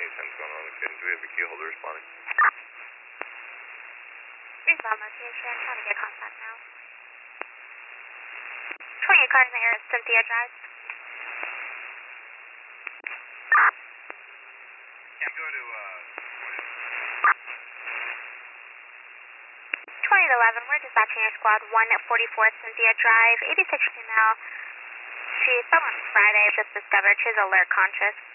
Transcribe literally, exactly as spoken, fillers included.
Something's going on. Okay, do we have a key holder responding? Rebound location, trying to get contact now. twenty-eight cars in the air at Cynthia Drive. Can't go to, uh, twenty to eleven, we're dispatching your squad one at forty-four Cynthia Drive, eighty-six female. She fell on Friday, just discovered she's alert conscious.